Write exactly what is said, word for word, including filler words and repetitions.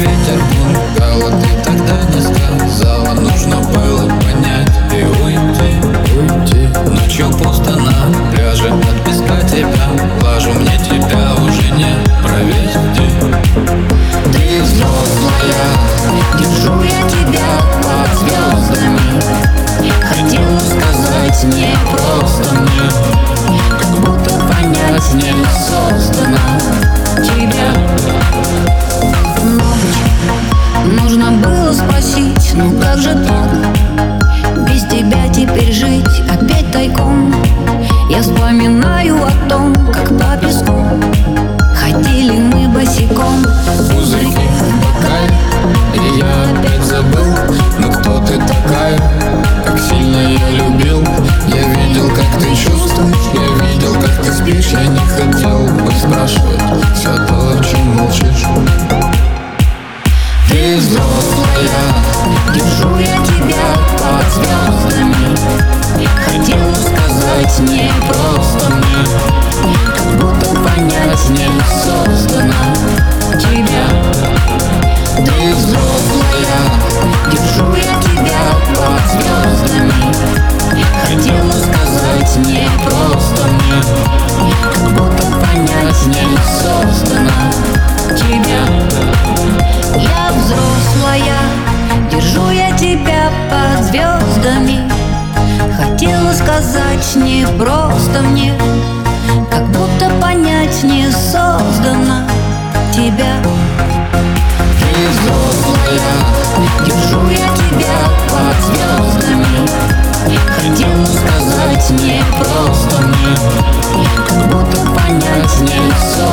ветер пугало, ты тогда не сказала. Нужно было понять и уйти, уйти. Ночью пусто на пляже, от песка тебя глажу. Мне тебя уже не провести. Ты взрослая, держу я тебя под звездами. Хотела сказать не просто мне, как будто понять не создана тебя. Ночь, нужно было спросить, ну как же так? Без тебя теперь жить опять тайком. Я вспоминаю о том, как по песку ходили мы босиком. Музыки в бокале, и я опять забыл. Но кто ты такая? Как сильно я любил. Я видел, как ты чувствуешь, я видел, как ты спишь. Я не хотел бы спрашивать все то, о чем молчишь. Ты взрослая, держу я тебя под звездами. Хотела сказать не просто мне, как будто понять не создана тебя. ты взрослая, держу я тебя под звездами. Хотела сказать не просто мне, как будто понять не создана тебя. Я взрослая, держу я тебя под звездами. Хотела сказать не просто мне, как будто понять не создана тебя. ты взрослая, держу я тебя под звездами. Хотела сказать не просто мне, как будто понять не создана